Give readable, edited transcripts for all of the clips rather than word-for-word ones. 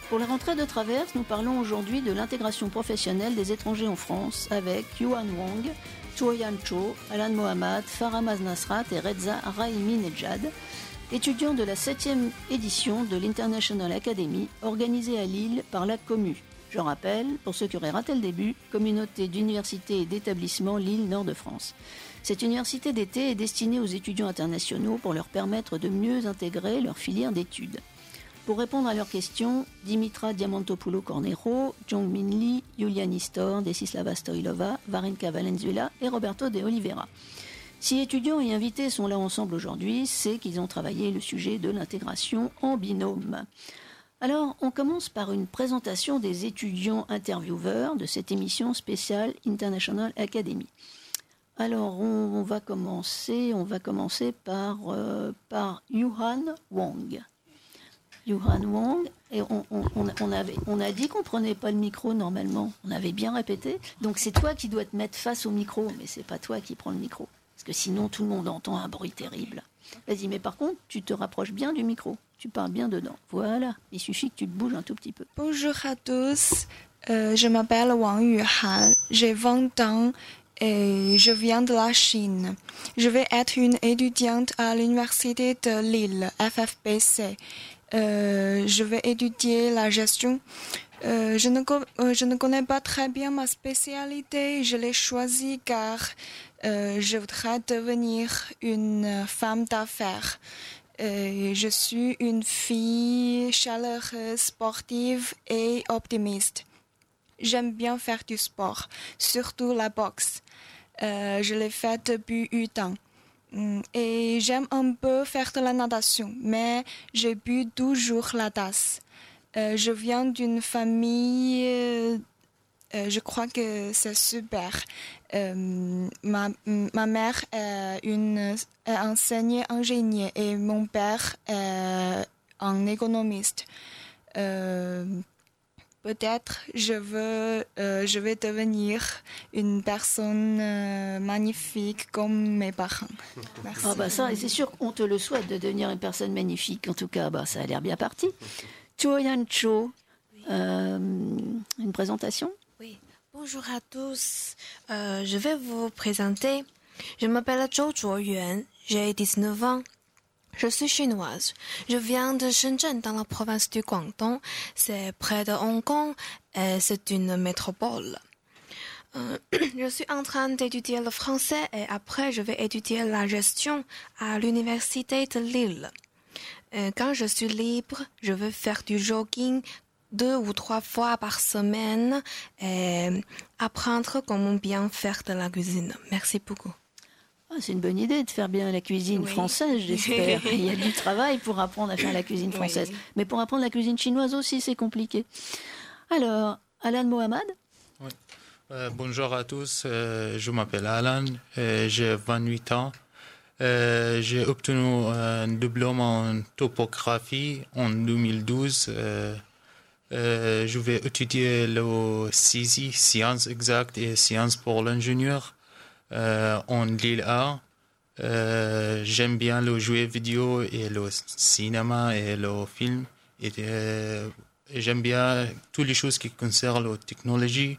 Pour la rentrée de Traverse, nous parlons aujourd'hui de l'intégration professionnelle des étrangers en France avec Yuan Wang, Chuoyan Cho, Alan Mohammad, Faramaz Nasrat et Reza Rahimi Nejad, étudiants de la 7e édition de l'International Academy organisée à Lille par la Commu. Je rappelle, pour ceux qui auraient raté le début, communauté d'universités et d'établissements Lille Nord-de-France. Cette université d'été est destinée aux étudiants internationaux pour leur permettre de mieux intégrer leur filière d'études. Pour répondre à leurs questions, Dimitra Diamantopoulou-Cornero, Jong-Min Lee, Yulia Nistor, Desislava Stoilova, Varenka Valenzuela et Roberto de Oliveira. Si étudiants et invités sont là ensemble aujourd'hui, c'est qu'ils ont travaillé le sujet de l'intégration en binôme. Alors, on commence par une présentation des étudiants intervieweurs de cette émission spéciale International Academy. Alors, on va commencer par Yuan Wang. Yuan Wang, et on a dit qu'on prenait pas le micro normalement. On avait bien répété. Donc c'est toi qui dois te mettre face au micro, mais c'est pas toi qui prends le micro. Parce que sinon tout le monde entend un bruit terrible. Vas-y, mais par contre, tu te rapproches bien du micro. Tu parles bien dedans. Voilà, il suffit que tu te bouges un tout petit peu. Bonjour à tous, je m'appelle Wang Yuhan, j'ai 20 ans et je viens de la Chine. Je vais être une étudiante à l'université de Lille, FFBC. Je vais étudier la gestion. Je ne connais pas très bien ma spécialité. Je l'ai choisie car je voudrais devenir une femme d'affaires. Je suis une fille chaleureuse, sportive et optimiste. J'aime bien faire du sport, surtout la boxe. Je l'ai fait depuis 8 ans. Et j'aime un peu faire de la natation, mais j'ai bu toujours la tasse. Je viens d'une famille, je crois que c'est super. Ma mère est enseignée ingénieure et mon père est un économiste. Peut-être je vais devenir une personne magnifique comme mes parents. Merci. Ah bah ça, et c'est sûr qu'on te le souhaite de devenir une personne magnifique. En tout cas, bah ça a l'air bien parti. Chuoyan Cho, une présentation? Oui, bonjour à tous. Je vais vous présenter. Je m'appelle Zhou Zhuoyuan, j'ai 19 ans. Je suis chinoise. Je viens de Shenzhen dans la province du Guangdong. C'est près de Hong Kong et c'est une métropole. Je suis en train d'étudier le français et après je vais étudier la gestion à l'université de Lille. Quand je suis libre, je vais faire du jogging 2 ou 3 fois par semaine et apprendre comment bien faire de la cuisine. Merci beaucoup. Ah, c'est une bonne idée de faire bien la cuisine française, j'espère. Il y a du travail pour apprendre à faire la cuisine française. Oui. Mais pour apprendre la cuisine chinoise aussi, c'est compliqué. Alors, Alan Mohammad? Oui. Bonjour à tous, je m'appelle Alan, j'ai 28 ans. J'ai obtenu un diplôme en topographie en 2012. Je vais étudier le CISI, Sciences exactes et Sciences pour l'ingénieur. En Lille A. J'aime bien le jeu vidéo et le cinéma et le film. Et j'aime bien toutes les choses qui concernent la technologie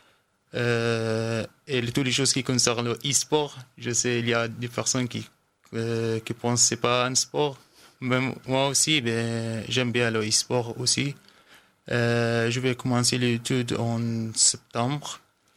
et toutes les choses qui concernent le e-sport. Je sais, il y a des personnes qui pensent que ce n'est pas un sport. Même moi aussi, j'aime bien le e-sport aussi. Je vais commencer les études en septembre.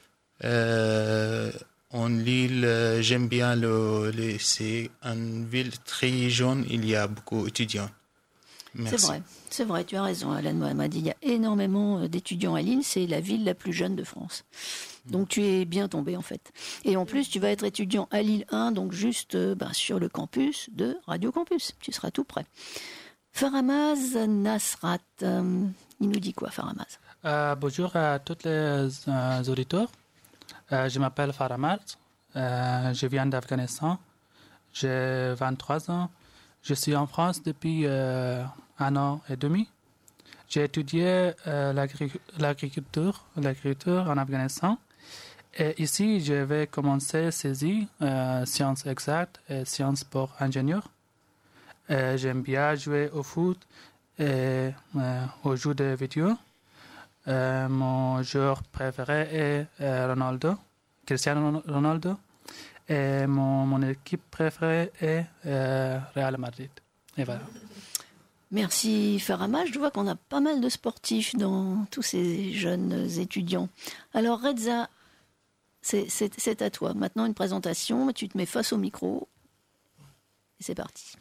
En Lille, j'aime bien c'est une ville très jeune, il y a beaucoup d'étudiants. Merci. C'est vrai, tu as raison, Alan Mohammad. Il y a énormément d'étudiants à Lille, c'est la ville la plus jeune de France. Donc tu es bien tombé en fait. Et en plus, tu vas être étudiant à Lille 1, donc juste sur le campus de Radio Campus. Tu seras tout près. Faramaz Nasrat, il nous dit quoi, Faramaz? Bonjour à tous les auditeurs. Je m'appelle Faramaz, je viens d'Afghanistan, j'ai 23 ans, je suis en France depuis 1 an et demi. J'ai étudié l'agriculture en Afghanistan et ici je vais commencer CESI, sciences exactes et sciences pour ingénieur. J'aime bien jouer au foot Et au jeu de vidéo, mon joueur préféré est Ronaldo, Cristiano Ronaldo. Et mon équipe préférée est Real Madrid. Et voilà. Merci Farama. Je vois qu'on a pas mal de sportifs dans tous ces jeunes étudiants. Alors Reza, c'est à toi. Maintenant une présentation, tu te mets face au micro et c'est parti.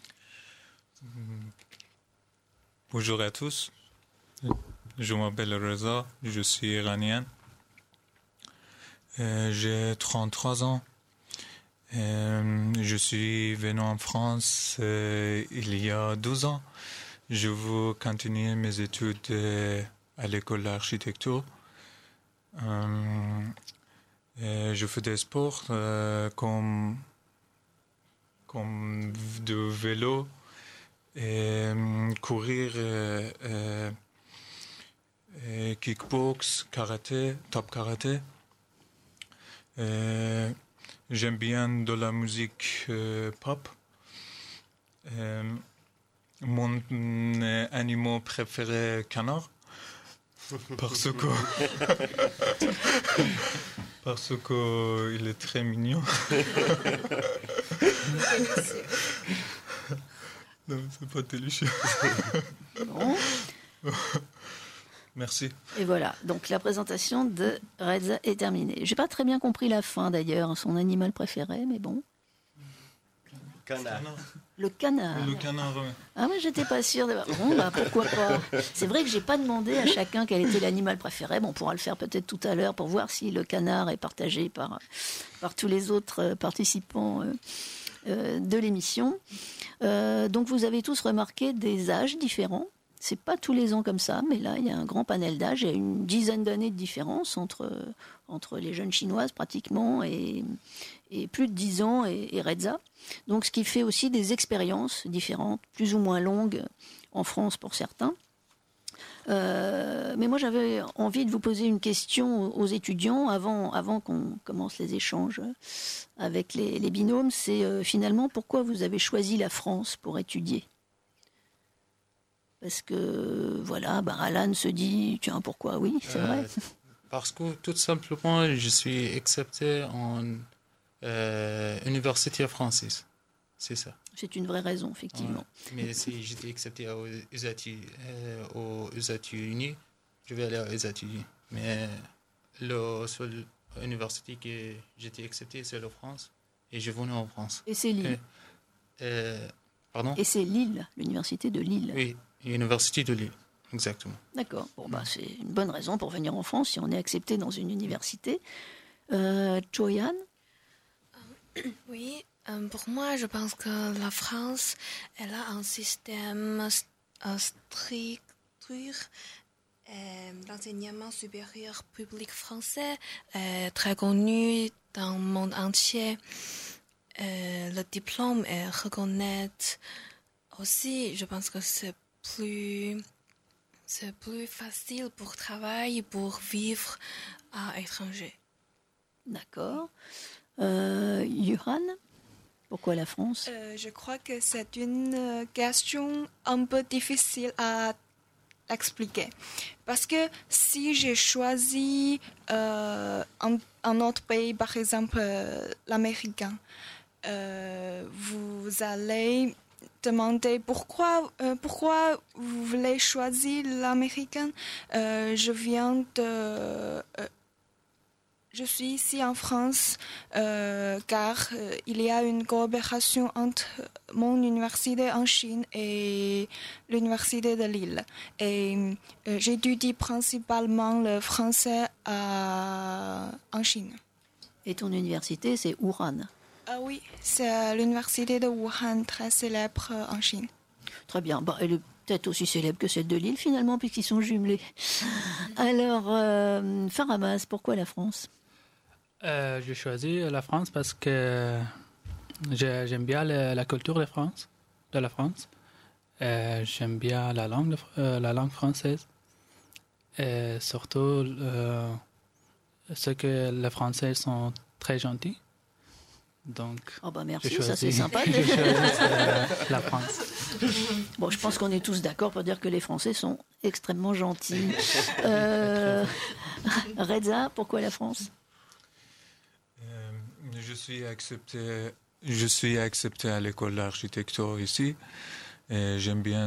Bonjour à tous, je m'appelle Reza, je suis iranien. J'ai 33 ans. Je suis venu en France il y a 12 ans. Je veux continuer mes études à l'école d'architecture. Je fais des sports comme de vélo et courir, kickbox, karaté, top karaté. J'aime bien de la musique pop. Mon animal préféré, canard, parce que il est très mignon. Non, c'est pas délicieux. Bon. Merci. Et voilà, donc la présentation de Reza est terminée. J'ai pas très bien compris la fin d'ailleurs, son animal préféré, mais bon. Canard. Le canard. Le canard, ouais. Ah mais j'étais pas sûre. Bon, bah, pourquoi pas. C'est vrai que j'ai pas demandé à chacun quel était l'animal préféré. Bon, on pourra le faire peut-être tout à l'heure pour voir si le canard est partagé par tous les autres participants de l'émission. Donc vous avez tous remarqué des âges différents. C'est pas tous les ans comme ça, mais là, il y a un grand panel d'âge. Il y a une dizaine d'années de différence entre les jeunes chinoises, pratiquement, et plus de 10 ans, et Reza. Donc, ce qui fait aussi des expériences différentes, plus ou moins longues, en France pour certains. Mais moi, j'avais envie de vous poser une question aux étudiants avant qu'on commence les échanges avec les binômes. C'est finalement, pourquoi vous avez choisi la France pour étudier ? Parce que, voilà, Alan se dit, tiens, pourquoi ? Oui, c'est vrai. Parce que, tout simplement, je suis accepté en université française. C'est ça. C'est une vraie raison, effectivement. Ouais. Mais si j'étais accepté aux États-Unis, je vais aller aux États-Unis. Mais la seule université que j'étais accepté, c'est la France. Et je suis venu en France. Et c'est Lille. Pardon ? Et c'est Lille, l'université de Lille. Oui. Université de Lille, exactement. D'accord. Bon, c'est une bonne raison pour venir en France si on est accepté dans une université. Choyan ? Oui, pour moi, je pense que la France, elle a un système strict. L'enseignement supérieur public français est très connu dans le monde entier. Le diplôme est reconnu. Aussi, je pense que c'est plus facile pour travailler, pour vivre à l'étranger. D'accord. Yuhan, pourquoi la France ? Je crois que c'est une question un peu difficile à expliquer. Parce que si j'ai choisi un autre pays, par exemple l'américain, vous allez demander pourquoi vous voulez choisir l'américain. Je suis ici en France car il y a une coopération entre mon université en Chine et l'université de Lille. Et j'étudie principalement le français en Chine. Et ton université, c'est Wuhan ? Ah oui, c'est l'université de Wuhan, très célèbre en Chine. Très bien. Elle est peut-être aussi célèbre que celle de Lille, finalement, puisqu'ils sont jumelés. Alors, Faramas, pourquoi la France ? J'ai choisi la France parce que j'aime bien la culture de la France. J'aime bien la langue française. Et surtout, ce que les Français sont très gentils. Donc, merci, ça c'est sympa. J'ai choisi la France. Bon, je pense qu'on est tous d'accord pour dire que les Français sont extrêmement gentils. Reza, pourquoi la France? Je suis accepté à l'école d'architecture ici. Et j'aime bien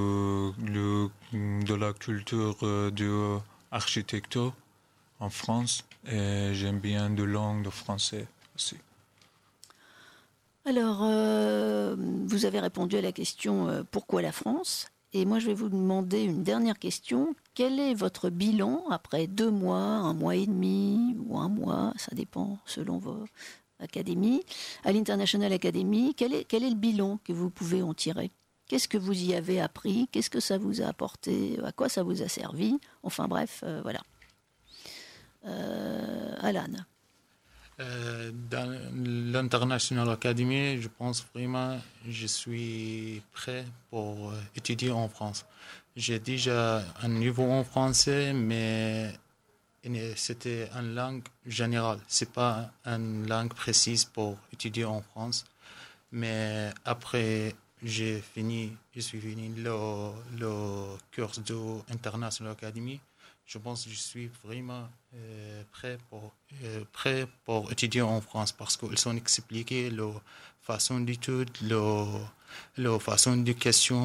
de la culture de l'architecture en France. Et j'aime bien de langue de français aussi. Alors, vous avez répondu à la question pourquoi la France? Et moi, je vais vous demander une dernière question. Quel est votre bilan après 2 mois, 1 mois et demi ou 1 mois, ça dépend selon vos académies, à l'International Academy? Quel est le bilan que vous pouvez en tirer? Qu'est-ce que vous y avez appris? Qu'est-ce que ça vous a apporté? À quoi ça vous a servi? Enfin bref, voilà. Alan. Dans l'International Academy, je pense vraiment que je suis prêt pour étudier en France. J'ai déjà un niveau en français, mais c'était une langue générale. Ce n'est pas une langue précise pour étudier en France. Mais après, je suis fini le cours de l'International Academy. Je pense que je suis vraiment prêt pour étudier en France parce qu'ils ont expliqué la façon d'étude, la façon de question,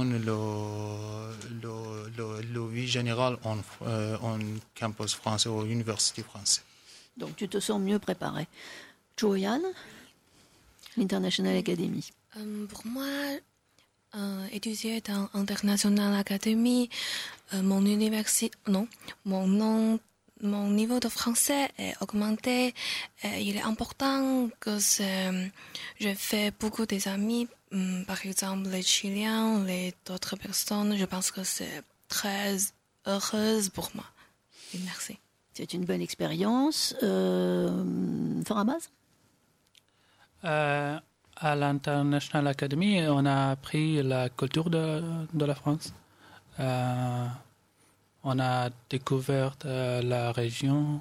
la vie générale en campus français ou université française. Donc tu te sens mieux préparé. Joanne, l'International Academy. Pour moi, étudier dans l'International Academy, mon niveau de français est augmenté. Il est important que je fais beaucoup d'amis, par exemple les Chiliens, les autres personnes. Je pense que c'est très heureuse pour moi. Et merci. C'est une bonne expérience. Faramaz? À l'International Academy, on a appris la culture de la France. On a découvert la région.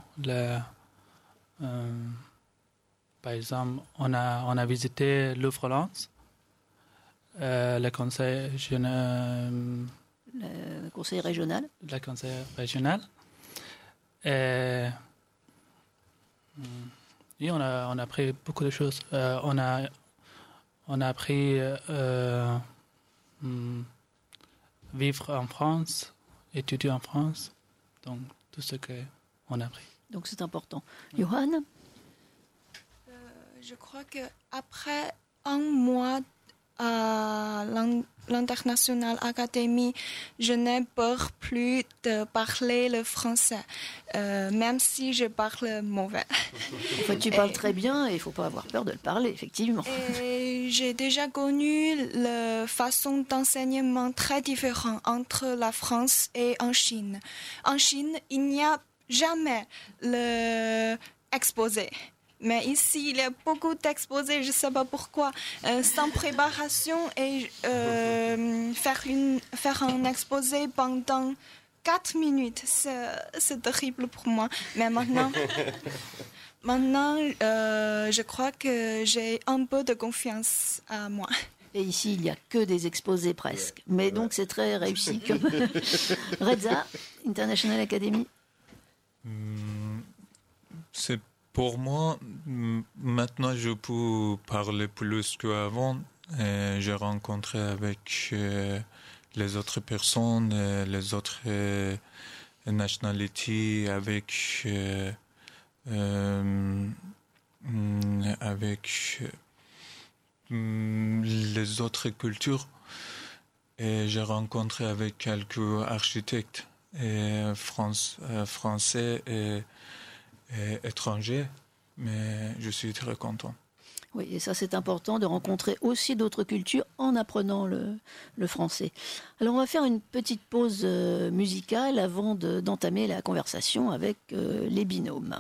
Par exemple, on a visité Louvre-Lens, le conseil régional. Le conseil régional. Et on a appris beaucoup de choses. On a appris vivre en France, étudier en France, donc tout ce qu'on a appris. Donc c'est important. Johan? Je crois qu'après 1 mois à l'International Academy, je n'ai peur plus de parler le français, même si je parle mauvais. En fait, tu parles très bien et il ne faut pas avoir peur de le parler, effectivement. Et j'ai déjà connu la façon d'enseignement très différente entre la France et en Chine. En Chine, il n'y a jamais l'exposé. Mais ici, il y a beaucoup d'exposés, je ne sais pas pourquoi, sans préparation et faire un exposé pendant 4 minutes, c'est terrible pour moi. Mais maintenant, je crois que j'ai un peu de confiance à moi. Et ici, il n'y a que des exposés presque. Mais donc, c'est très réussi. Comme Reza, International Academy. C'est pour moi, maintenant, je peux parler plus qu'avant. J'ai rencontré avec les autres personnes, les autres nationalités, avec les autres cultures. Et j'ai rencontré avec quelques architectes français et étrangers, mais je suis très content. Oui, et ça c'est important de rencontrer aussi d'autres cultures en apprenant le français. Alors on va faire une petite pause musicale avant d'entamer la conversation avec les binômes.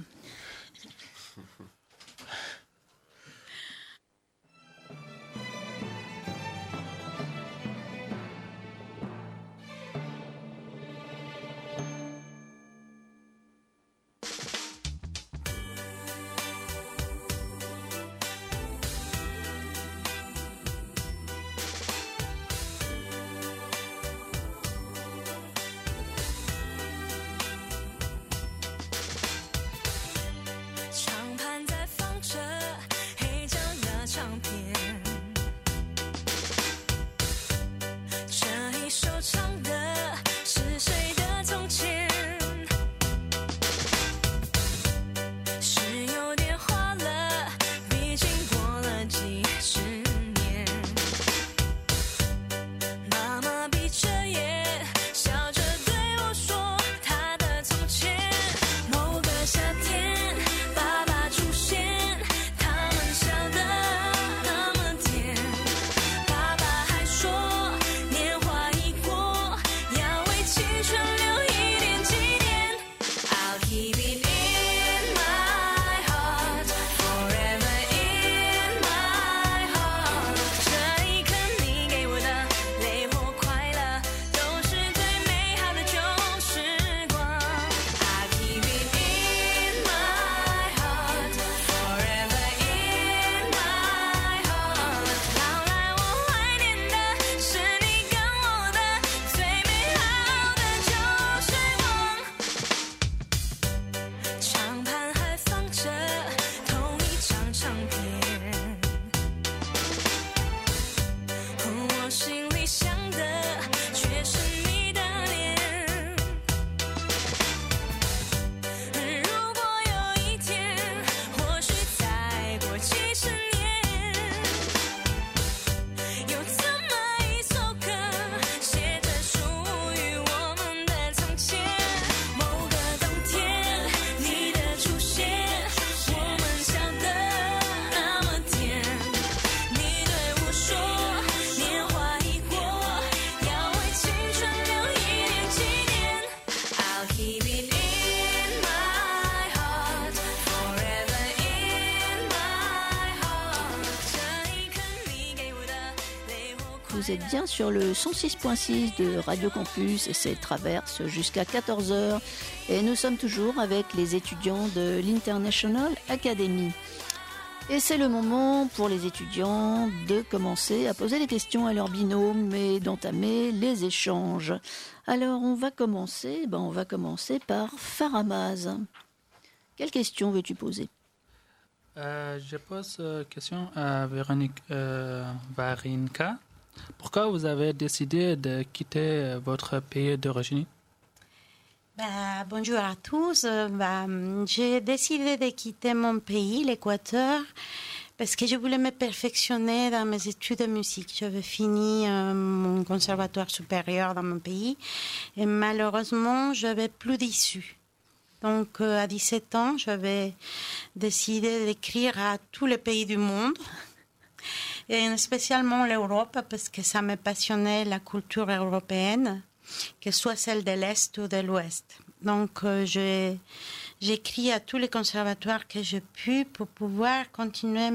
Vous êtes bien sur le 106.6 de Radio Campus et c'est Traverse jusqu'à 14h. Et nous sommes toujours avec les étudiants de l'International Academy. Et c'est le moment pour les étudiants de commencer à poser des questions à leur binôme et d'entamer les échanges. Alors on va commencer par Faramaz. Quelle question veux-tu poser ? Je pose question à Véronique Varinka. Pourquoi vous avez décidé de quitter votre pays d'origine ? Bonjour à tous. J'ai décidé de quitter mon pays, l'Équateur, parce que je voulais me perfectionner dans mes études de musique. J'avais fini mon conservatoire supérieur dans mon pays et malheureusement, je n'avais plus d'issue. Donc, à 17 ans, j'avais décidé d'écrire à tous les pays du monde, et spécialement l'Europe, parce que ça me passionnait la culture européenne, que ce soit celle de l'Est ou de l'Ouest. Donc, j'ai écrit à tous les conservatoires que j'ai pu pour pouvoir continuer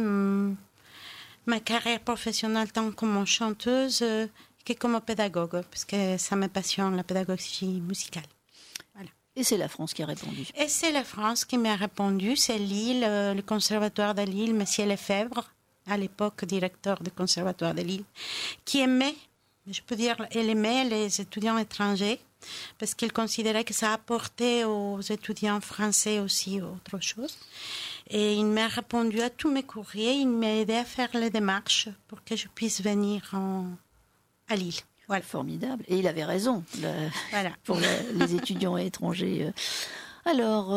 ma carrière professionnelle tant comme chanteuse que comme pédagogue, parce que ça me passionne, la pédagogie musicale. Voilà. Et c'est la France qui a répondu. Et c'est la France qui m'a répondu. C'est Lille, le conservatoire de Lille, M. Lefebvre, à l'époque directeur du conservatoire de Lille, qui aimait, je peux dire, elle aimait les étudiants étrangers parce qu'il considérait que ça apportait aux étudiants français aussi autre chose. Et il m'a répondu à tous mes courriers, il m'a aidé à faire les démarches pour que je puisse venir à Lille. Voilà. Formidable. Et il avait raison voilà. Pour les étudiants étrangers. Alors,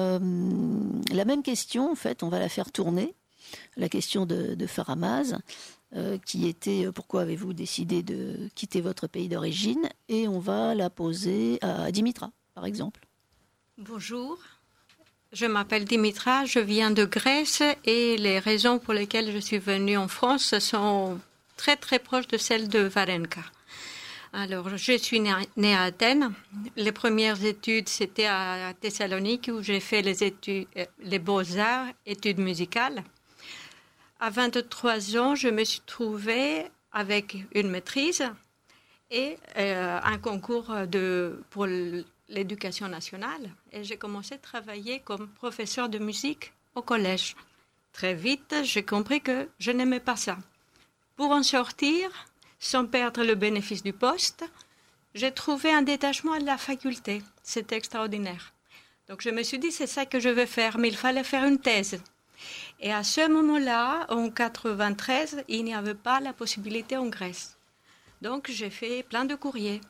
la même question, en fait, on va la faire tourner. La question de Faramaz, qui était « Pourquoi avez-vous décidé de quitter votre pays d'origine ?» Et on va la poser à Dimitra, par exemple. Bonjour, je m'appelle Dimitra, je viens de Grèce et les raisons pour lesquelles je suis venue en France sont très très proches de celles de Varenka. Alors, je suis née à Athènes. Les premières études, c'était à Thessalonique où j'ai fait les beaux-arts, études musicales. À 23 ans, je me suis trouvée avec une maîtrise et un concours pour l'éducation nationale. Et j'ai commencé à travailler comme professeur de musique au collège. Très vite, j'ai compris que je n'aimais pas ça. Pour en sortir, sans perdre le bénéfice du poste, j'ai trouvé un détachement à la faculté. C'était extraordinaire. Donc je me suis dit, c'est ça que je veux faire, mais il fallait faire une thèse. Et à ce moment-là, en 1993, il n'y avait pas la possibilité en Grèce. Donc, j'ai fait plein de courriers.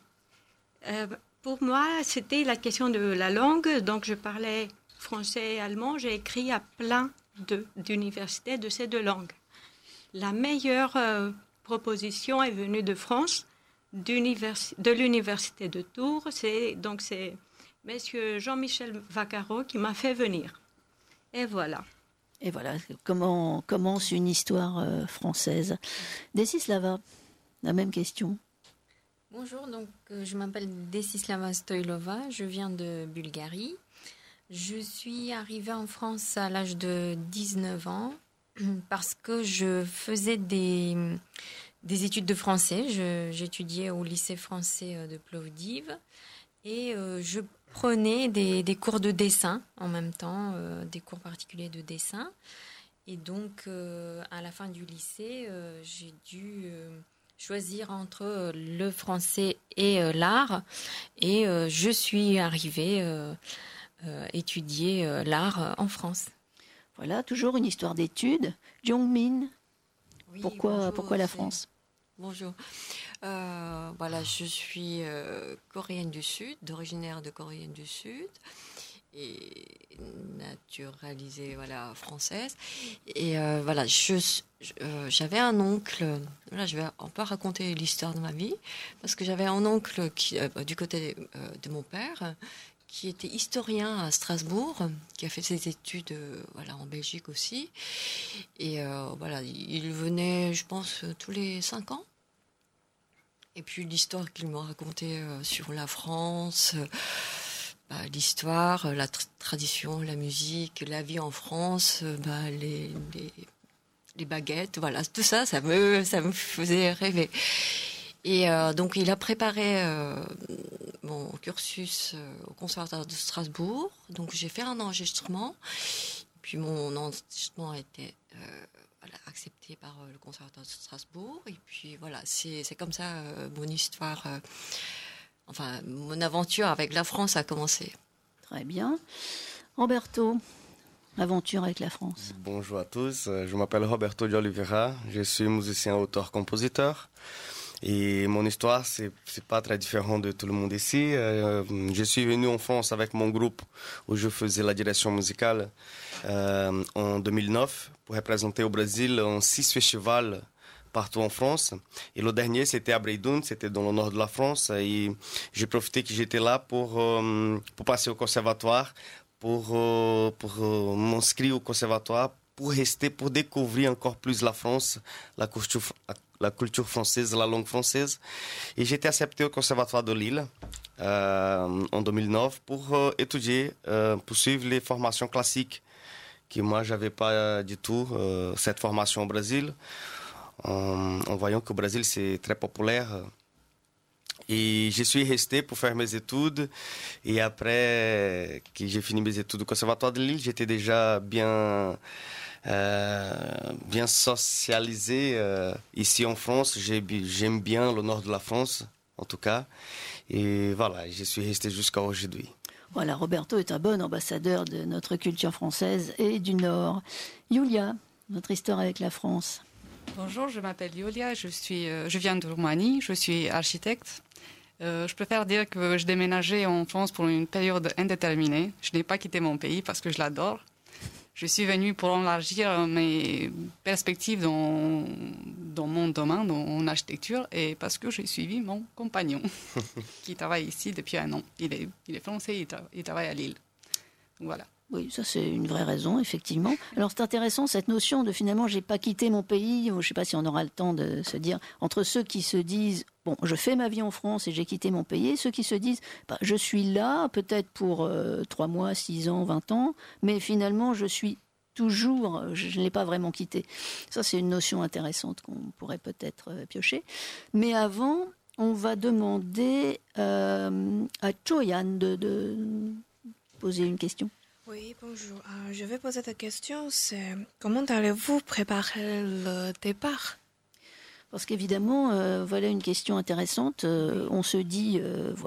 Pour moi, c'était la question de la langue. Donc, je parlais français et allemand. J'ai écrit à plein d'universités de ces deux langues. La meilleure proposition est venue de France, de l'université de Tours. C'est M. Jean-Michel Vaccaro qui m'a fait venir. Et voilà. Et voilà comment commence une histoire française. Desislava, la même question. Bonjour, donc je m'appelle Desislava Stoilova, je viens de Bulgarie. Je suis arrivée en France à l'âge de 19 ans parce que je faisais des études de français. J'étudiais au lycée français de Plovdiv et je prenais des cours de dessin en même temps, des cours particuliers de dessin. Et donc, à la fin du lycée, j'ai dû choisir entre le français et l'art. Et je suis arrivée étudier l'art en France. Voilà, toujours une histoire d'études. Jongmin, oui, pourquoi la France ? Bonjour. Voilà, je suis coréenne du Sud, d'originaire de Corée du Sud et naturalisée française. Et voilà, j'avais un oncle. Voilà, je vais un peu raconter l'histoire de ma vie parce que j'avais un oncle du côté de mon père qui était historien à Strasbourg, qui a fait ses études en Belgique aussi. Et voilà, il venait, je pense, tous les 5 ans. Et puis l'histoire qu'il m'a racontée sur la France, l'histoire, la tradition, la musique, la vie en France, les baguettes, voilà, tout ça, ça me faisait rêver. Et donc, il a préparé mon cursus au Conservatoire de Strasbourg. Donc, j'ai fait un enregistrement. Puis, mon enregistrement a été accepté par le Conservatoire de Strasbourg. Et puis, voilà, c'est comme ça mon histoire, mon aventure avec la France a commencé. Très bien. Roberto, aventure avec la France. Bonjour à tous, je m'appelle Roberto de Oliveira, je suis musicien, auteur, compositeur. Et mon histoire, c'est pas très différent de tout le monde ici. Je suis venu en France avec mon groupe où je faisais la direction musicale en 2009 pour représenter au Brésil en 6 festivals partout en France. Et le dernier, c'était à Breidun, c'était dans le nord de la France. Et j'ai profité que j'étais là pour passer au conservatoire, pour m'inscrire au conservatoire, pour rester, pour découvrir encore plus la France, la culture française, la langue française. Et j'ai été accepté au Conservatoire de Lille en 2009 pour étudier, poursuivre les formations classiques, que moi, je n'avais pas du tout cette formation au Brésil, en voyant que le Brésil, c'est très populaire. Et je suis resté pour faire mes études. Et après que j'ai fini mes études au Conservatoire de Lille, j'étais déjà bien socialisé ici en France. J'aime bien le nord de la France, en tout cas. Et voilà, je suis resté jusqu'à aujourd'hui. Voilà, Roberto est un bon ambassadeur de notre culture française et du Nord. Yulia, notre histoire avec la France. Bonjour, je m'appelle Yulia, je viens de Roumanie, je suis architecte. Je préfère dire que je déménageais en France pour une période indéterminée. Je n'ai pas quitté mon pays parce que je l'adore. Je suis venue pour élargir mes perspectives dans mon domaine, en architecture, et parce que j'ai suivi mon compagnon qui travaille ici depuis 1 an. Il est français, il travaille à Lille. Donc, voilà. Oui, ça c'est une vraie raison, effectivement. Alors c'est intéressant cette notion de finalement j'ai pas quitté mon pays. Je ne sais pas si on aura le temps de se dire entre ceux qui se disent bon je fais ma vie en France et j'ai quitté mon pays, et ceux qui se disent je suis là peut-être pour 3 mois, 6 ans, 20 ans, mais finalement je suis toujours, je ne l'ai pas vraiment quitté. Ça c'est une notion intéressante qu'on pourrait peut-être piocher. Mais avant, on va demander à Choyan de poser une question. Oui, bonjour. Je vais poser ta question, c'est comment allez-vous préparer le départ? Parce qu'évidemment, voilà une question intéressante. On se dit,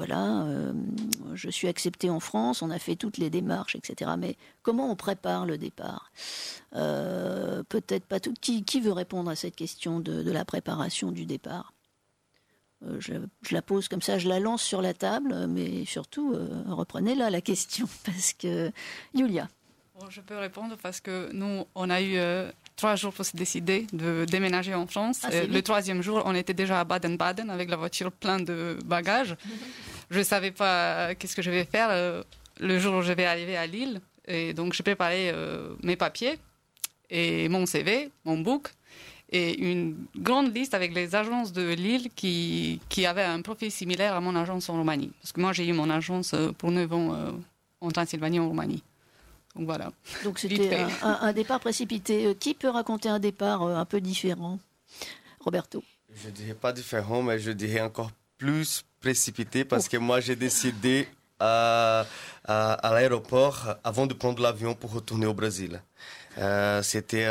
je suis accepté en France, on a fait toutes les démarches, etc. Mais comment on prépare le départ? Peut-être pas tout. Qui veut répondre à cette question de la préparation du départ? Je la pose comme ça, je la lance sur la table, mais surtout, reprenez-la la question, parce que... Yulia. Bon, je peux répondre parce que nous, on a eu 3 jours pour se décider de déménager en France. Le 3e jour, on était déjà à Baden-Baden avec la voiture pleine de bagages. Je ne savais pas qu'est-ce que je vais faire le jour où je vais arriver à Lille. Et donc, j'ai préparé mes papiers et mon CV, mon book, et une grande liste avec les agences de Lille qui avaient un profil similaire à mon agence en Roumanie. Parce que moi, j'ai eu mon agence pour 9 ans en Transylvanie, en Roumanie. Donc voilà. Donc c'était un départ précipité. Qui peut raconter un départ un peu différent? Roberto. Je ne dirais pas différent, mais je dirais encore plus précipité parce que moi, j'ai décidé à l'aéroport avant de prendre l'avion pour retourner au Brésil. C'était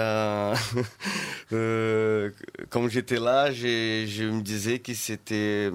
comme j'étais là, je me disais que c'était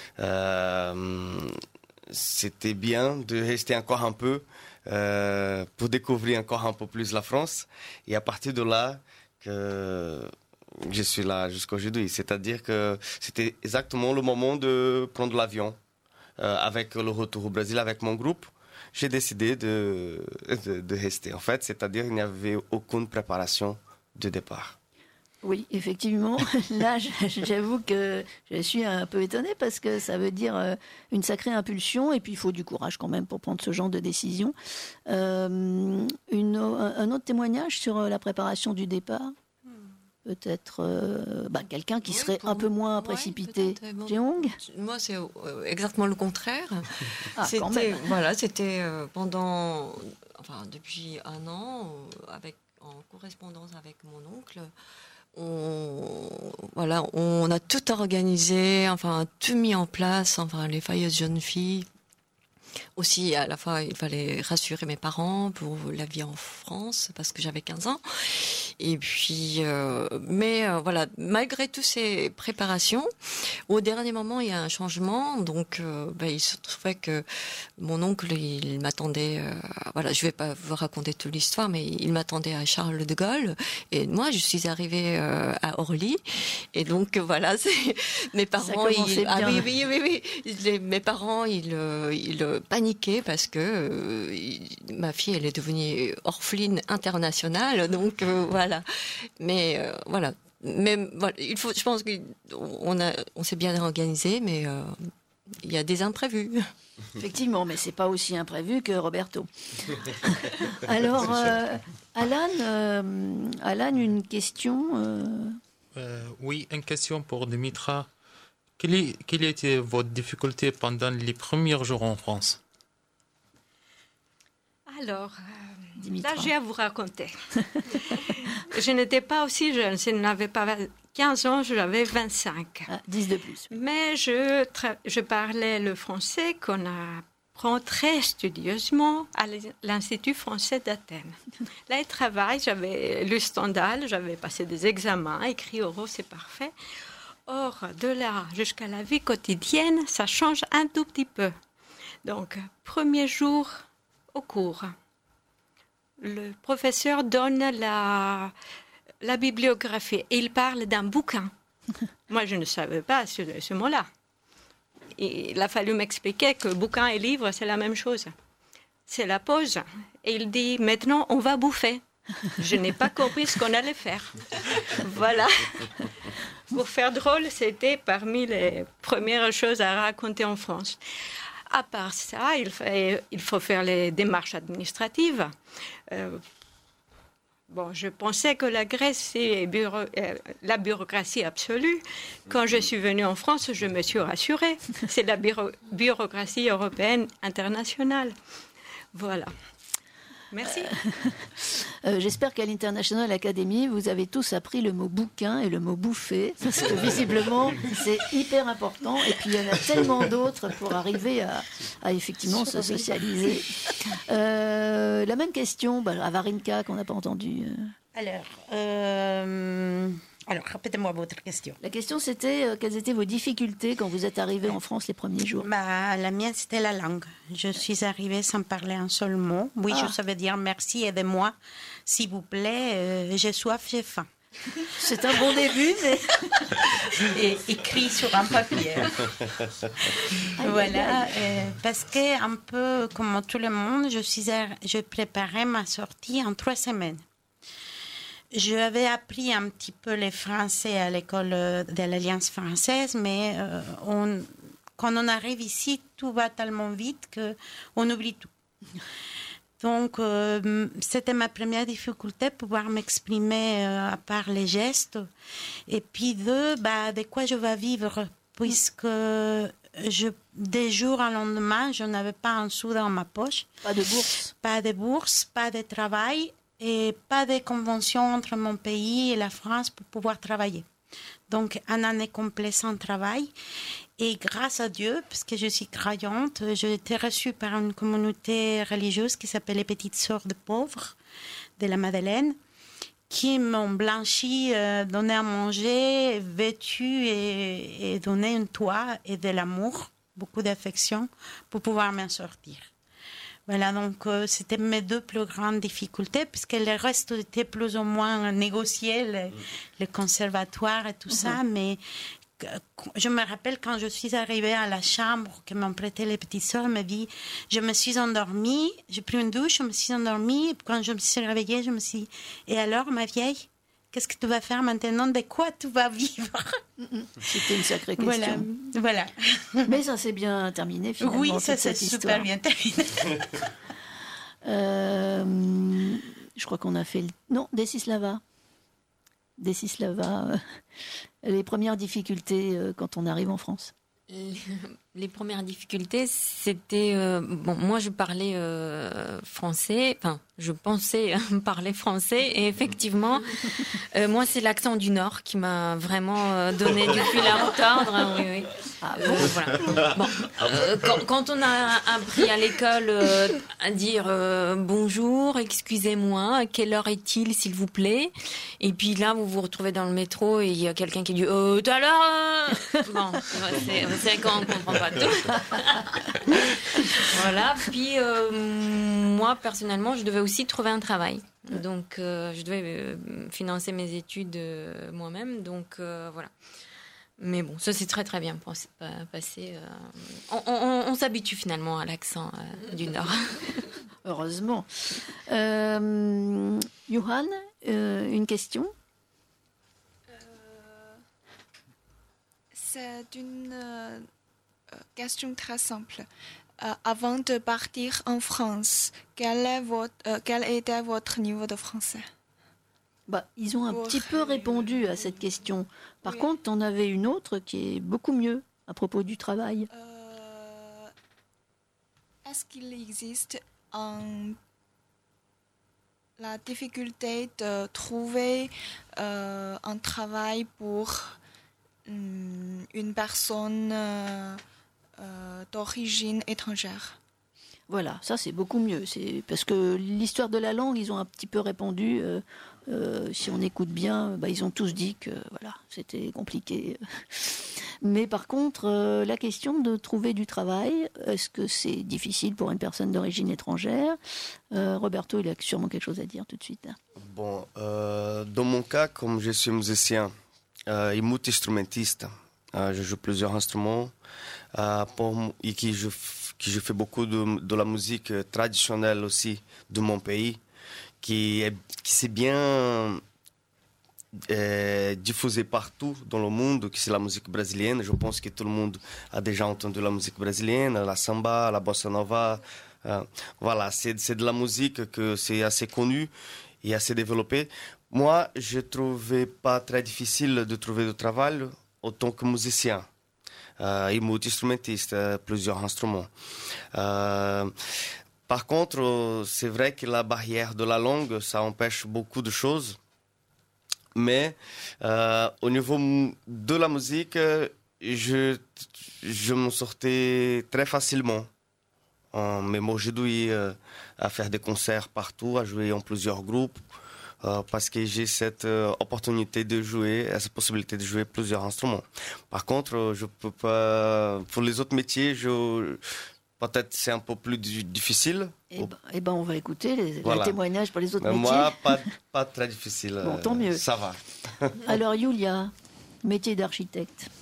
bien de rester encore un peu pour découvrir encore un peu plus la France. Et à partir de là, que je suis là jusqu'à aujourd'hui. C'est-à-dire que c'était exactement le moment de prendre l'avion avec le retour au Brésil avec mon groupe. J'ai décidé de rester. En fait, c'est-à-dire qu'il n'y avait aucune préparation de départ. Oui, effectivement. Là, j'avoue que je suis un peu étonnée parce que ça veut dire une sacrée impulsion et puis il faut du courage quand même pour prendre ce genre de décision. Un autre témoignage sur la préparation du départ? peut-être quelqu'un qui serait un peu moins précipité. Jeong ? Moi, c'est exactement le contraire. Quand même. C'était depuis un an, en correspondance avec mon oncle. On a tout organisé, tout mis en place, les fêtes jeunes filles. Aussi, à la fois, il fallait rassurer mes parents pour la vie en France, parce que j'avais 15 ans. Et puis, malgré toutes ces préparations, au dernier moment, il y a un changement. Donc, il se trouvait que mon oncle, il m'attendait, je vais pas vous raconter toute l'histoire, mais il m'attendait à Charles de Gaulle. Et moi, je suis arrivée à Orly. Et donc, mes parents, mes parents, ils paniquaient parce que ma fille, elle est devenue orpheline internationale. Donc, Mais je pense qu'on s'est bien organisé, mais il y a des imprévus. Effectivement, mais c'est pas aussi imprévu que Roberto. Alors, Alan, une question Oui, une question pour Dimitra. Quelle était votre difficulté pendant les premiers jours en France? Alors, là, j'ai à vous raconter. Je n'étais pas aussi jeune. Je n'avais pas 15 ans, j'avais 25. 10 de plus. Mais je parlais le français qu'on apprend très studieusement à l'Institut français d'Athènes. Là, il travaille, j'avais lu Stendhal, j'avais passé des examens, écrit oraux, c'est parfait. Or, de là jusqu'à la vie quotidienne, ça change un tout petit peu. Donc, premier jour au cours, le professeur donne la bibliographie et il parle d'un bouquin. Moi, je ne savais pas ce mot-là. Il a fallu m'expliquer que bouquin et livre, c'est la même chose. C'est la pause. Et il dit, maintenant, on va bouffer. Je n'ai pas compris ce qu'on allait faire. Voilà. Pour faire drôle, c'était parmi les premières choses à raconter en France. À part ça, il faut faire les démarches administratives. Je pensais que la Grèce, c'est la bureaucratie absolue. Quand je suis venue en France, je me suis rassurée. C'est la bureaucratie européenne internationale. Voilà. Merci. J'espère qu'à l'International Academy, vous avez tous appris le mot bouquin et le mot bouffer, parce que visiblement, c'est hyper important. Et puis, il y en a tellement d'autres pour arriver à effectivement se socialiser. La même question à Varinka, qu'on n'a pas entendu. Alors, répétez-moi votre question. La question, c'était quelles étaient vos difficultés quand vous êtes arrivé en France les premiers jours? La mienne, c'était la langue. Je suis arrivée sans parler un seul mot. Oui, je savais dire merci, aidez-moi, s'il vous plaît, j'ai soif, j'ai faim. C'est un bon début, mais... Et écrit sur un papier. Voilà, parce que un peu comme tout le monde, je préparais ma sortie en 3 semaines. J'avais appris un petit peu le français à l'école de l'Alliance française, mais quand on arrive ici, tout va tellement vite qu'on oublie tout. Donc, c'était ma première difficulté, pouvoir m'exprimer à part les gestes. Et puis de quoi je vais vivre, puisque des jours au lendemain, je n'avais pas un sou dans ma poche. Pas de bourse. Pas de bourse, pas de travail. Et pas de convention entre mon pays et la France pour pouvoir travailler. Donc, une année complète sans travail. Et grâce à Dieu, parce que je suis croyante, j'ai été reçue par une communauté religieuse qui s'appelle les Petites Sœurs de Pauvres de la Madeleine, qui m'ont blanchi, donné à manger, vêtu et donné un toit et de l'amour, beaucoup d'affection pour pouvoir m'en sortir. Voilà, donc c'était mes 2 plus grandes difficultés, puisque le reste était plus ou moins négocié, le conservatoire et tout ça, mais je me rappelle quand je suis arrivée à la chambre que m'ont prêté les petites sœurs, elle m'a dit, je me suis endormie, j'ai pris une douche, je me suis endormie, et quand je me suis réveillée, je me suis dit, et alors ma vieille, qu'est-ce que tu vas faire maintenant? De quoi tu vas vivre? C'était une sacrée question. Voilà. Mais ça s'est bien terminé finalement. Oui, ça s'est super bien terminé. Je crois qu'on a fait... Non, Desislava. Desislava, les premières difficultés quand on arrive en France? Les premières difficultés, c'était... moi, je parlais français, enfin, je pensais parler français, et effectivement, moi, c'est l'accent du Nord qui m'a vraiment donné du fil à retordre. Oui. Ah, bon. Voilà. Bon, quand on a appris à l'école à dire bonjour, excusez-moi, quelle heure est-il, s'il vous plaît? Et puis là, vous vous retrouvez dans le métro et il y a quelqu'un qui dit tout à l'heure... Bon, c'est quand on comprend pas tout. Voilà. Puis moi, personnellement, je devais aussi trouver un travail. Donc, je devais financer mes études moi-même. Donc, voilà. Mais bon, ça s'est très très bien passé. On s'habitue finalement à l'accent du Nord. Heureusement. Johan, une question? C'est une question très simple. Avant de partir en France, quel était votre niveau de français? Ils ont un petit peu répondu à cette question. Par contre, on avait une autre qui est beaucoup mieux à propos du travail. Est-ce qu'il existe la difficulté de trouver un travail pour une personne d'origine étrangère? Voilà, ça c'est beaucoup mieux. C'est parce que l'histoire de la langue, ils ont un petit peu répondu. Si on écoute bien, ils ont tous dit que voilà, c'était compliqué. Mais par contre, la question de trouver du travail, est-ce que c'est difficile pour une personne d'origine étrangère? Roberto, il a sûrement quelque chose à dire tout de suite. Bon, dans mon cas, comme je suis musicien et multi-instrumentiste, je joue plusieurs instruments et que je fais beaucoup de la musique traditionnelle aussi de mon pays, qui s'est bien diffusée partout dans le monde, que c'est la musique brésilienne. Je pense que tout le monde a déjà entendu la musique brésilienne, la samba, la bossa nova. Voilà, c'est de la musique que c'est assez connu et assez développé. Moi, je ne trouvais pas très difficile de trouver du travail en tant que musicien et multi-instrumentiste, plusieurs instruments. Par contre, c'est vrai que la barrière de la langue, ça empêche beaucoup de choses. Mais au niveau de la musique, je m'en sortais très facilement. Mais moi, je dois à faire des concerts partout, à jouer en plusieurs groupes, parce que j'ai cette opportunité de jouer, cette possibilité de jouer plusieurs instruments. Par contre, je peux pas. Pour les autres métiers, peut-être c'est un peu plus difficile. On va écouter les témoignages pour les autres métiers. Moi, pas très difficile. Bon, tant mieux. Ça va. Alors, Yulia, métier d'architecte.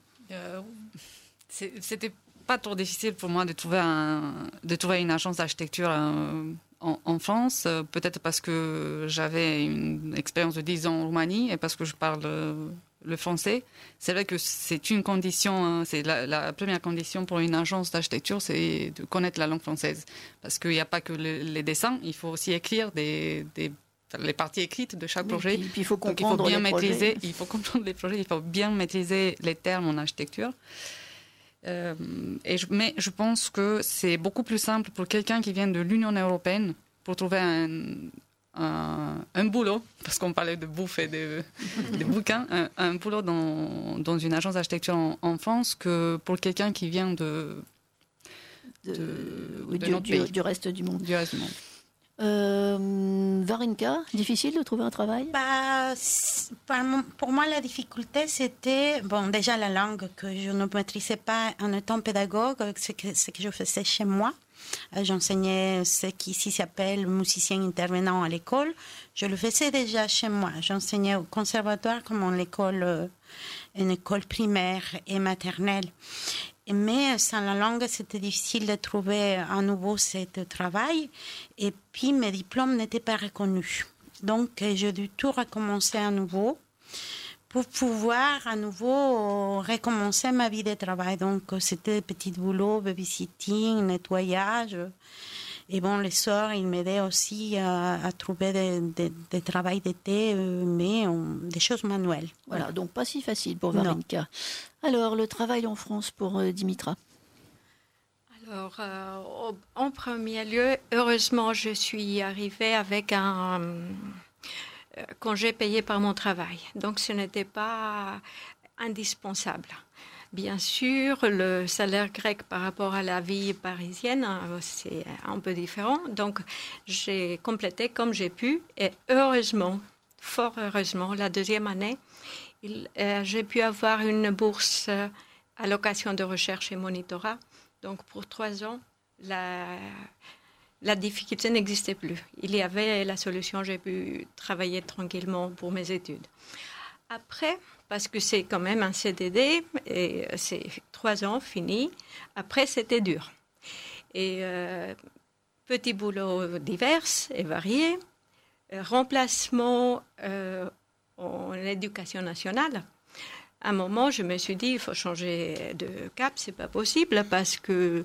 C'était pas trop difficile pour moi de trouver une agence d'architecture en France, peut-être parce que j'avais une expérience de 10 ans en Roumanie et parce que je parle le français. C'est vrai que c'est une condition, c'est la première condition pour une agence d'architecture, c'est de connaître la langue française. Parce qu'il n'y a pas que les dessins, il faut aussi écrire les parties écrites de chaque projet. Puis il faut comprendre Donc, il faut bien les maîtriser, projets. il faut comprendre les projets, il faut bien maîtriser les termes en architecture. Mais je pense que c'est beaucoup plus simple pour quelqu'un qui vient de l'Union européenne pour trouver un boulot, parce qu'on parlait de bouffe et de bouquins, un boulot dans une agence d'architecture en France que pour quelqu'un qui vient de notre pays. Du reste du monde. Du reste du monde. Varenka, difficile de trouver un travail? Pour moi, la difficulté, c'était, déjà la langue que je ne maîtrisais pas en étant pédagogue, ce que je faisais chez moi. J'enseignais ce qui ici s'appelle musicien intervenant à l'école. Je le faisais déjà chez moi. J'enseignais au conservatoire comme une école primaire et maternelle. Mais sans la langue, c'était difficile de trouver à nouveau ce travail. Et puis, mes diplômes n'étaient pas reconnus. Donc, j'ai dû tout recommencer à nouveau pour pouvoir à nouveau recommencer ma vie de travail. Donc, c'était petit boulot, babysitting, nettoyage. Et bon, les soirs, il m'aidait aussi à trouver des travails d'été, mais des choses manuelles. Voilà, donc pas si facile pour Varenka. Alors, le travail en France pour Dimitra? Alors, en premier lieu, heureusement, je suis arrivée avec un congé payé par mon travail. Donc, ce n'était pas indispensable. Bien sûr, le salaire grec par rapport à la vie parisienne, c'est un peu différent. Donc, j'ai complété comme j'ai pu. Et heureusement, fort heureusement, la deuxième année, j'ai pu avoir une bourse allocation de recherche et monitorat. Donc, pour 3 ans, la difficulté n'existait plus. Il y avait la solution, j'ai pu travailler tranquillement pour mes études. Après, parce que c'est quand même un CDD, et c'est 3 ans, fini. Après, c'était dur. Et petits boulots divers et variés, remplacement en éducation nationale. À un moment, je me suis dit, il faut changer de cap, c'est pas possible, parce que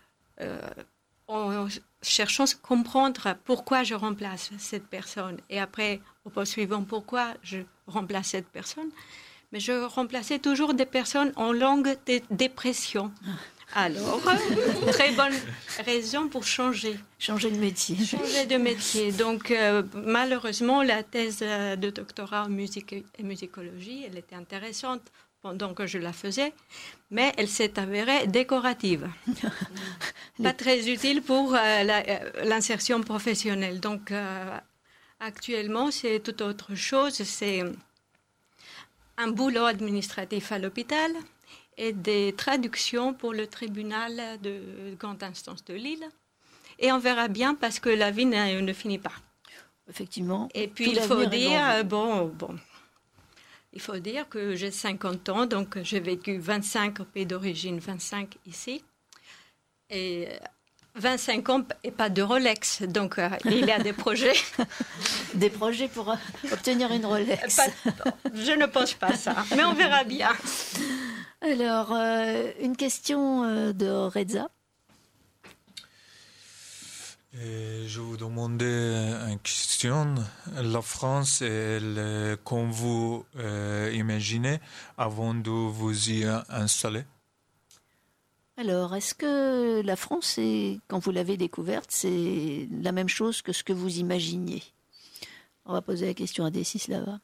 en cherchant à comprendre pourquoi je remplace cette personne, et après, au poste suivant, pourquoi je remplace cette personne, mais je remplaçais toujours des personnes en longue dépression. Alors, très bonne raison pour changer. Changer de métier. Changer de métier. Donc, malheureusement, la thèse de doctorat en musique et musicologie, elle était intéressante pendant que je la faisais, mais elle s'est avérée décorative. Pas très utile pour l'insertion professionnelle. Donc, actuellement, c'est tout autre chose. C'est un boulot administratif à l'hôpital et des traductions pour le tribunal de grande instance de Lille. Et on verra bien parce que la vie ne finit pas. Effectivement. Et puis il faut dire, il faut dire que j'ai 50 ans, donc j'ai vécu 25 au pays d'origine, 25 ici. Et 25 ans et pas de Rolex, donc il y a des projets. Des projets pour obtenir une Rolex. Je ne pense pas ça, mais on verra bien. Alors, une question de Reza. Je vous demandais une question. La France, comme vous imaginez, avant de vous y installer? Alors, est-ce que la France, quand vous l'avez découverte, c'est la même chose que ce que vous imaginiez? On va poser la question à Desislava.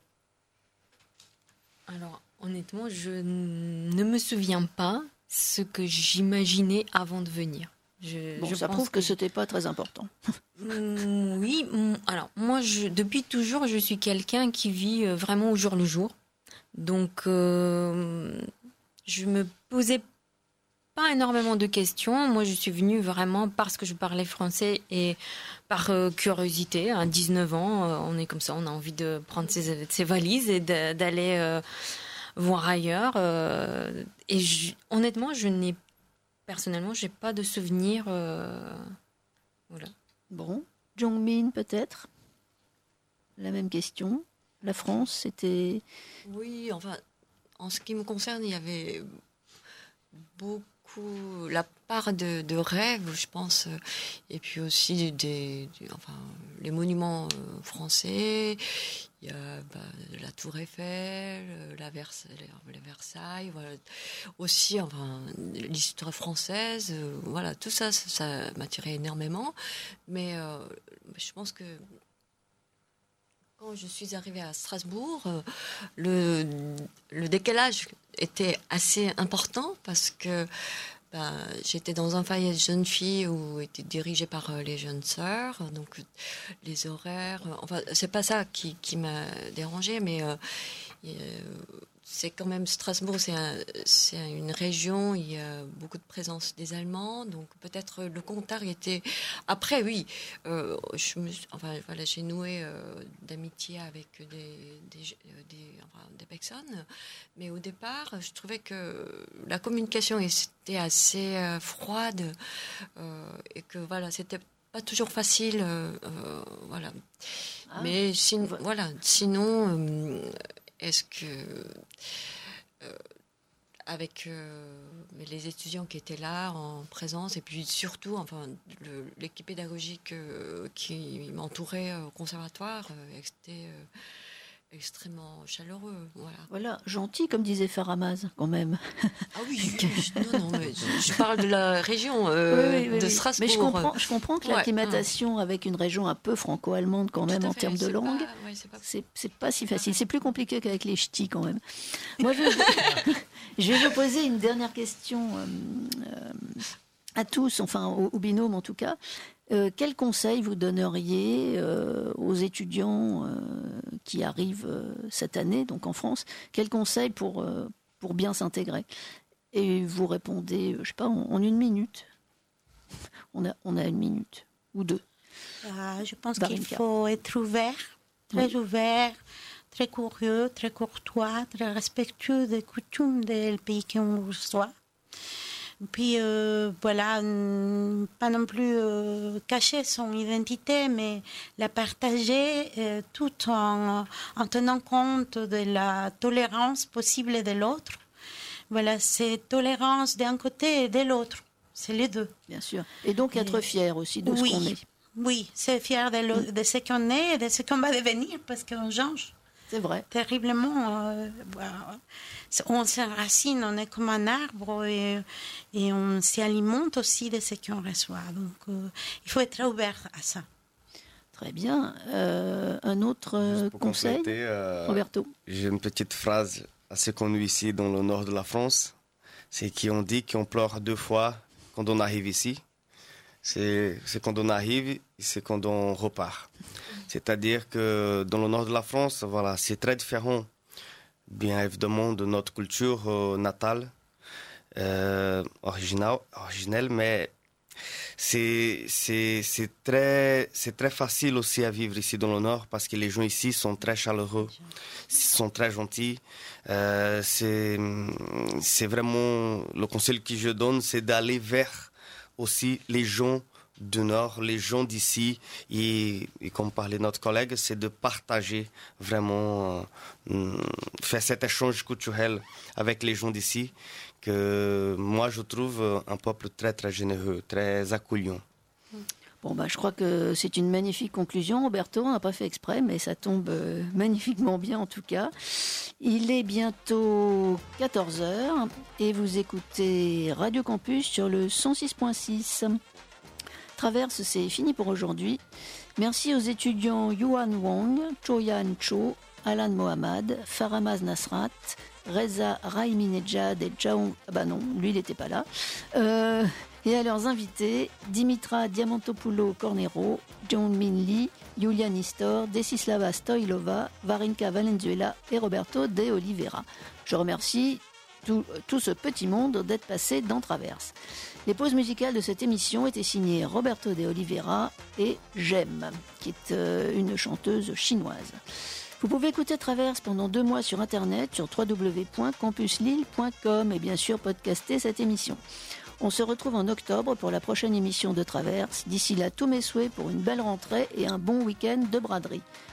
Alors, honnêtement, je ne me souviens pas ce que j'imaginais avant de venir. Ça prouve que ce n'était pas très important. Oui, alors moi, depuis toujours, je suis quelqu'un qui vit vraiment au jour le jour. Donc, je me posais pas énormément de questions. Moi, je suis venue vraiment parce que je parlais français et par curiosité. À 19 ans, on est comme ça, on a envie de prendre ses valises et d'aller voir ailleurs. Et honnêtement, personnellement, j'ai pas de souvenirs. Voilà. Bon, Jongmin peut-être. La même question. La France, c'était. Oui, enfin, en ce qui me concerne, il y avait beaucoup la part de rêve, je pense, et puis aussi les monuments français. Il y a la Tour Eiffel, les Versailles, voilà. Aussi, l'histoire française, voilà, tout ça m'attirait énormément. Mais je pense que quand je suis arrivée à Strasbourg, le décalage était assez important parce que j'étais dans un foyer de jeunes filles où était dirigé par les jeunes sœurs, donc les horaires. Enfin, c'est pas ça qui m'a dérangée, mais c'est quand même Strasbourg, c'est une région où il y a beaucoup de présence des Allemands, donc peut-être le contact était. Après, oui, j'ai noué d'amitié avec des personnes, mais au départ, je trouvais que la communication était assez froide et que voilà, c'était pas toujours facile, voilà. Mais sinon. Est-ce que avec les étudiants qui étaient là en présence, et puis surtout l'équipe pédagogique qui m'entourait au conservatoire, c'était extrêmement chaleureux. Voilà, gentil, comme disait Faramaz, quand même. Ah oui, non, mais je parle de la région de Strasbourg. Mais je comprends que l'acclimatation avec une région un peu franco-allemande, quand même, en termes de langue, c'est pas si facile. C'est plus compliqué qu'avec les ch'tis, quand même. Moi, je vais vous poser une dernière question à tous, enfin au binôme en tout cas. Quel conseil vous donneriez aux étudiants qui arrivent cette année, donc en France? Quel conseil pour bien s'intégrer? Et vous répondez, je sais pas, en 1 minute. On a 1 minute ou 2. Je pense qu'il faut être ouvert, très ouvert, très curieux, très courtois, très respectueux des coutumes du pays qu'on reçoit. Puis pas non plus cacher son identité, mais la partager tout en tenant compte de la tolérance possible de l'autre. Voilà, c'est tolérance d'un côté et de l'autre. C'est les deux. Bien sûr. Et donc être fier aussi de ce qu'on est. Oui, c'est fier de ce qu'on est et de ce qu'on va devenir, parce qu'on change. C'est vrai. Terriblement. On s'enracine, on est comme un arbre et on s'alimente aussi de ce qu'on reçoit. Donc, il faut être ouvert à ça. Très bien. Un autre conseil, Roberto? J'ai une petite phrase assez connue ici dans le nord de la France. C'est qu'on dit qu'on pleure 2 fois quand on arrive ici. C'est quand on arrive et c'est quand on repart. C'est-à-dire que dans le nord de la France, voilà, c'est très différent, bien évidemment, de notre culture natale, originelle, mais c'est très facile aussi à vivre ici dans le nord parce que les gens ici sont très chaleureux, sont très gentils. C'est vraiment le conseil que je donne, c'est d'aller vers aussi les gens du Nord, les gens d'ici, et comme parlait notre collègue, c'est de partager vraiment, faire cet échange culturel avec les gens d'ici, que moi je trouve un peuple très très généreux, très accueillant. Bon, je crois que c'est une magnifique conclusion, Roberto. On n'a pas fait exprès, mais ça tombe magnifiquement bien en tout cas. Il est bientôt 14h et vous écoutez Radio Campus sur le 106.6. Traverse, c'est fini pour aujourd'hui. Merci aux étudiants Yuan Wang, Choyan Cho, Alan Mohammad, Faramaz Nasrat, Reza Rahiminejad et Jaung... non, lui il n'était pas là. Et à leurs invités, Dimitra Diamantopoulou-Cornero, Jong-Min Lee, Yulia Nistor, Desislava Stoilova, Varinka Valenzuela et Roberto de Oliveira. Je remercie tout ce petit monde d'être passé dans Traverse. Les pauses musicales de cette émission étaient signées Roberto de Oliveira et Jem, qui est une chanteuse chinoise. Vous pouvez écouter Traverse pendant 2 mois sur Internet, sur www.campuslille.com et bien sûr podcaster cette émission. On se retrouve en octobre pour la prochaine émission de Traverse. D'ici là, tous mes souhaits pour une belle rentrée et un bon week-end de braderie.